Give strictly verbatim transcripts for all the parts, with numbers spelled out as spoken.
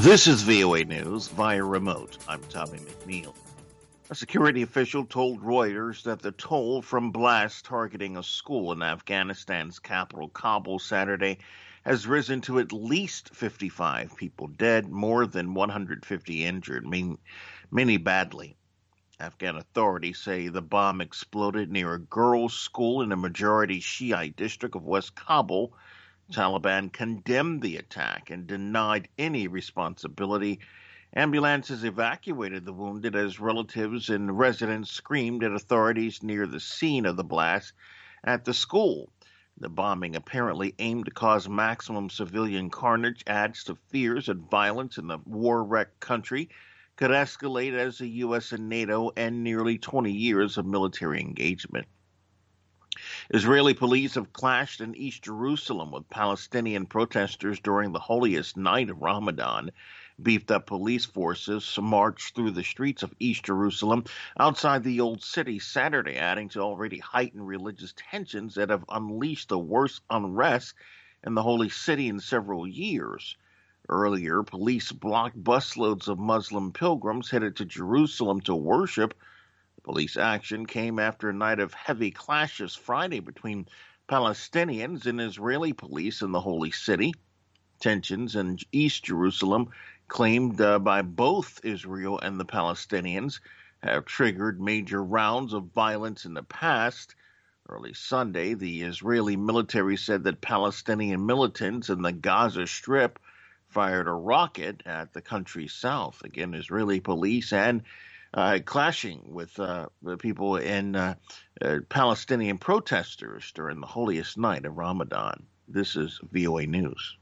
This is V O A News via remote. I'm Tommy McNeil. A security official told Reuters that the toll from blasts targeting a school in Afghanistan's capital, Kabul, Saturday has risen to at least fifty-five people dead, more than one hundred fifty injured, many badly. Afghan authorities say the bomb exploded near a girls' school in a majority Shiite district of West Kabul. Taliban condemned the attack and denied any responsibility. Ambulances evacuated the wounded as relatives and residents screamed at authorities near the scene of the blast at the school. The bombing, apparently aimed to cause maximum civilian carnage, adds to fears that violence in the war-wrecked country could escalate as the U S and NATO end nearly twenty years of military engagement. Israeli police have clashed in East Jerusalem with Palestinian protesters during the holiest night of Ramadan. Beefed-up police forces marched through the streets of East Jerusalem outside the Old City Saturday, adding to already heightened religious tensions that have unleashed the worst unrest in the Holy City in several years. Earlier, police blocked busloads of Muslim pilgrims headed to Jerusalem to worship. Police action came after a night of heavy clashes Friday between Palestinians and Israeli police in the Holy City. Tensions in East Jerusalem, claimed uh, by both Israel and the Palestinians, have triggered major rounds of violence in the past. Early Sunday, the Israeli military said that Palestinian militants in the Gaza Strip fired a rocket at the country's south. Again, Israeli police and Uh, clashing with uh, the people and uh, uh, Palestinian protesters during the holiest night of Ramadan. This is V O A News.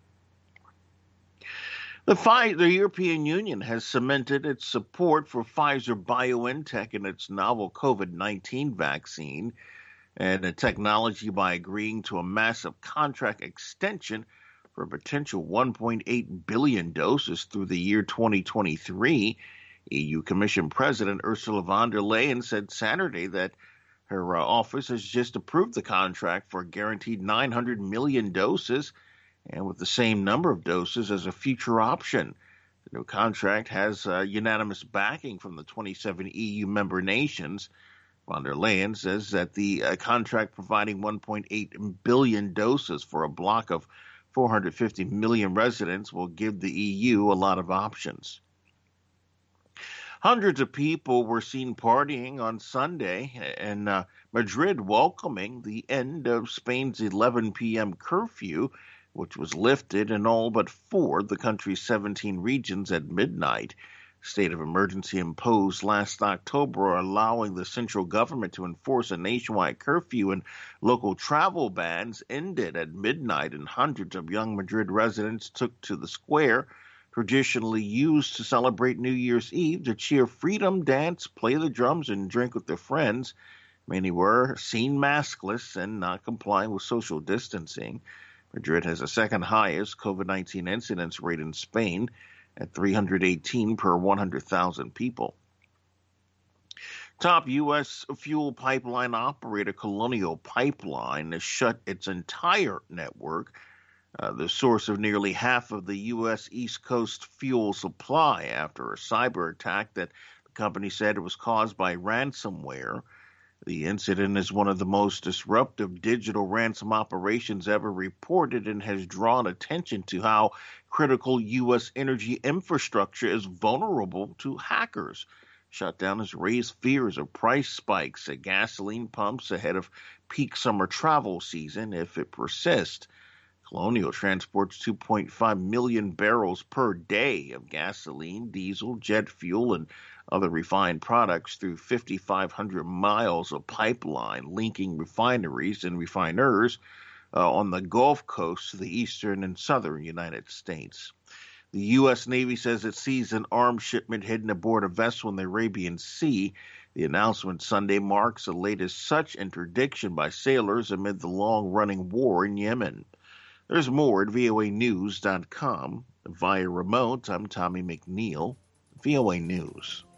The, Pfi- the European Union has cemented its support for Pfizer-BioNTech and its novel COVID nineteen vaccine and the technology by agreeing to a massive contract extension for a potential one point eight billion doses through the year twenty twenty-three. E U Commission President Ursula von der Leyen said Saturday that her uh, office has just approved the contract for a guaranteed nine hundred million doses and with the same number of doses as a future option. The new contract has uh, unanimous backing from the twenty-seven E U member nations. Von der Leyen says that the uh, contract providing one point eight billion doses for a block of four hundred fifty million residents will give the E U a lot of options. Hundreds of people were seen partying on Sunday in uh, Madrid, welcoming the end of Spain's eleven p.m. curfew, which was lifted in all but four of the country's seventeen regions at midnight. State of emergency imposed last October, allowing the central government to enforce a nationwide curfew and local travel bans, ended at midnight, and hundreds of young Madrid residents took to the square, traditionally used to celebrate New Year's Eve, to cheer freedom, dance, play the drums, and drink with their friends. Many were seen maskless and not complying with social distancing. Madrid has the second highest COVID nineteen incidence rate in Spain at three hundred eighteen per one hundred thousand people. Top U S fuel pipeline operator Colonial Pipeline has shut its entire network, Uh, the source of nearly half of the U S East Coast fuel supply, after a cyber attack that the company said was caused by ransomware. The incident is one of the most disruptive digital ransom operations ever reported and has drawn attention to how critical U S energy infrastructure is vulnerable to hackers. Shutdown has raised fears of price spikes at gasoline pumps ahead of peak summer travel season if it persists. Colonial transports two point five million barrels per day of gasoline, diesel, jet fuel, and other refined products through five thousand five hundred miles of pipeline linking refineries and refiners uh, on the Gulf Coast to the eastern and southern United States. The U S Navy says it seized an arms shipment hidden aboard a vessel in the Arabian Sea. The announcement Sunday marks the latest such interdiction by sailors amid the long-running war in Yemen. There's more at V O A news dot com. Via remote, I'm Tommy McNeil, V O A News.